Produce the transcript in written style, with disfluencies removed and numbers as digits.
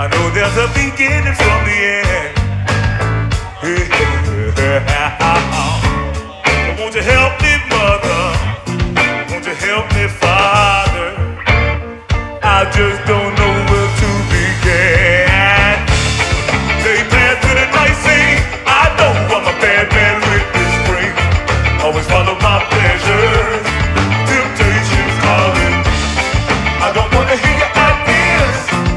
I know there's a beginning from the end.